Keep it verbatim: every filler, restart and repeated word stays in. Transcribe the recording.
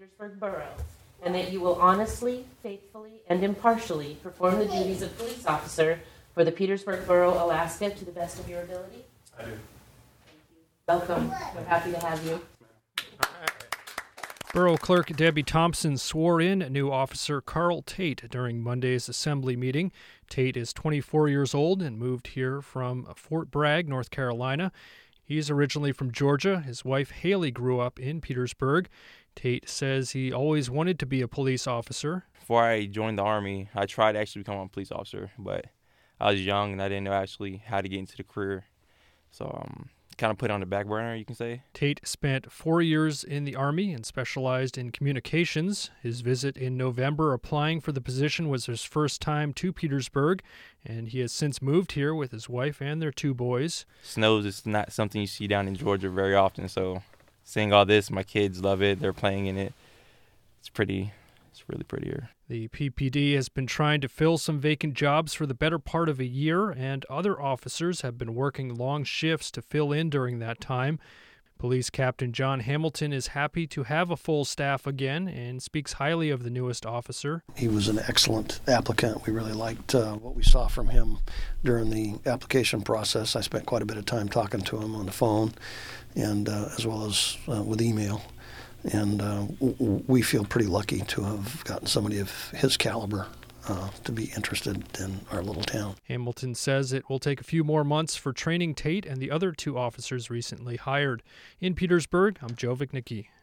Petersburg Borough, and that you will honestly, faithfully, and impartially perform the duties of police officer for the Petersburg Borough, Alaska, to the best of your ability? I do. Thank you. Welcome. We're happy to have you. Borough Clerk Debbie Thompson swore in new officer Carl Tate during Monday's assembly meeting. Tate is twenty-four years old and moved here from Fort Bragg, North Carolina. He's originally from Georgia. His wife Haley grew up in Petersburg. Tate says he always wanted to be a police officer. Before I joined the Army, I tried to actually become a police officer, but I was young and I didn't know actually how to get into the career. So um, kind of put it on the back burner, you can say. Tate spent four years in the Army and specialized in communications. His visit in November applying for the position was his first time to Petersburg, and he has since moved here with his wife and their two boys. Snows is not something you see down in Georgia very often, so seeing all this, my kids love it. They're playing in it. It's pretty. It's really pretty here. The P P D has been trying to fill some vacant jobs for the better part of a year, and other officers have been working long shifts to fill in during that time. Police Captain John Hamilton is happy to have a full staff again and speaks highly of the newest officer. He was an excellent applicant. We really liked uh, what we saw from him during the application process. I spent quite a bit of time talking to him on the phone and uh, as well as uh, with email. And uh, w- we feel pretty lucky to have gotten somebody of his caliber uh, to be interested in our little town. Hamilton says it will take a few more months for training Tate and the other two officers recently hired. In Petersburg, I'm Joe Vicnicki.